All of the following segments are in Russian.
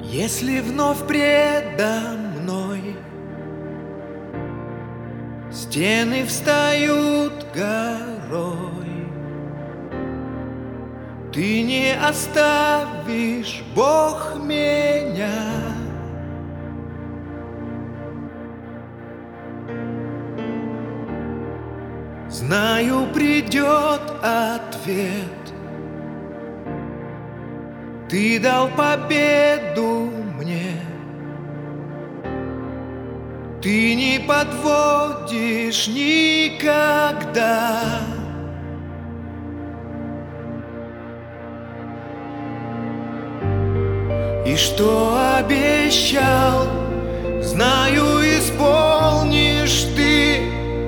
Если вновь предо мной стены встают горой, ты не оставишь, Бог, меня. Знаю, придет ответ. Ты дал победу мне. Ты не подводишь никогда. И что обещал, знаю, исполнишь ты,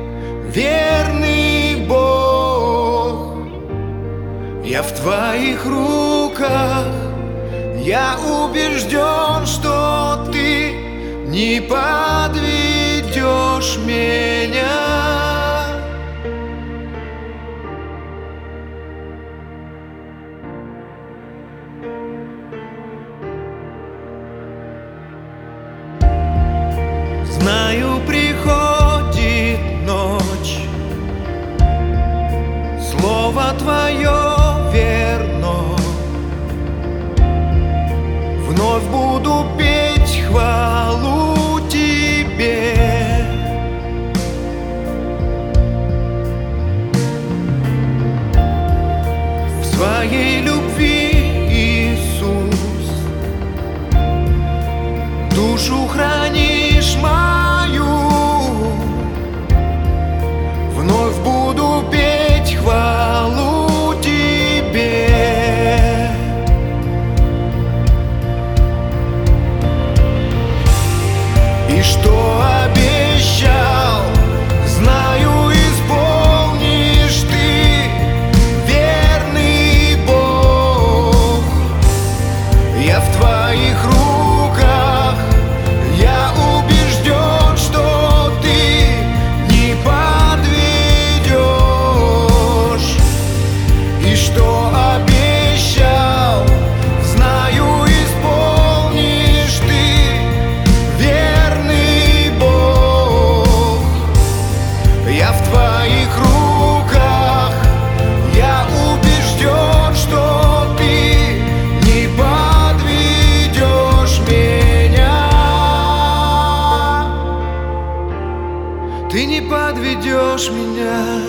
верный Бог. Я в твоих руках, я убежден, что ты не подведешь меня. Знаю, приходит ночь, слово твое верно. Вновь буду петь хвалу тебе. В своей любви, Иисус, душу хранишь мою. Вновь буду петь хвалу тебе. И что обещал, знаю, исполнишь ты, верный Бог. Я в твоих руках, я убежден, что ты не подведешь. И что обещал, знаю, исполнишь ты, верный Бог. Я в твоих руках, я убежден, что ты не подведешь меня. Ты не подведешь меня.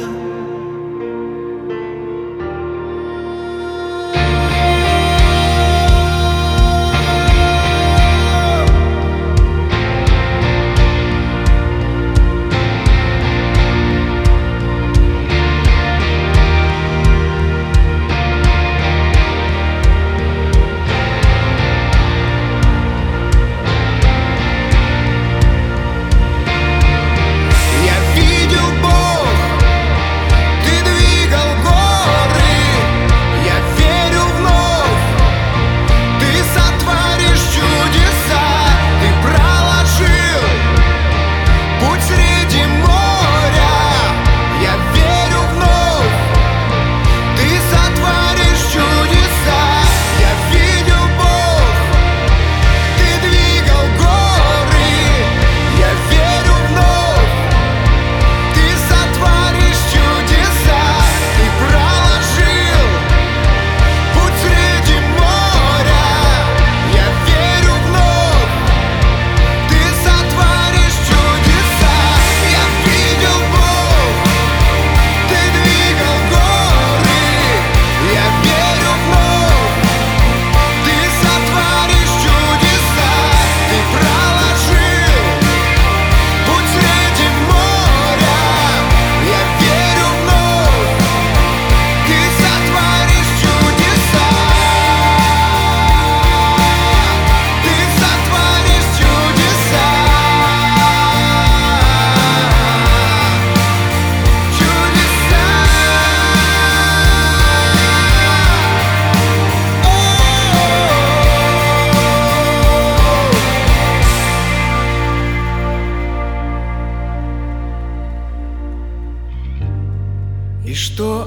И что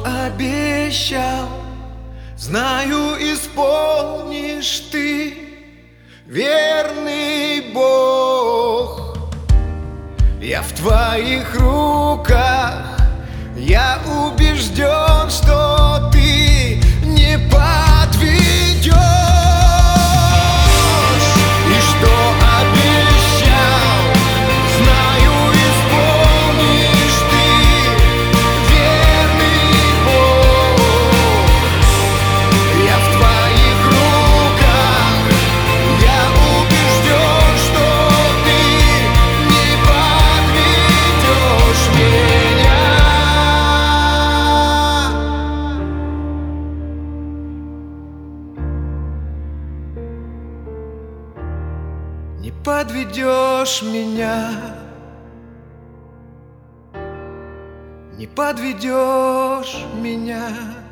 обещал, знаю, исполнишь ты, верный Бог. Я в твоих руках, я убежден, что ты не подведешь. И что обещал, знаю, исполнишь ты, верный Бог. Я в твоих руках, я убежден, что ты не подведешь меня. Не подведешь меня, не подведешь меня.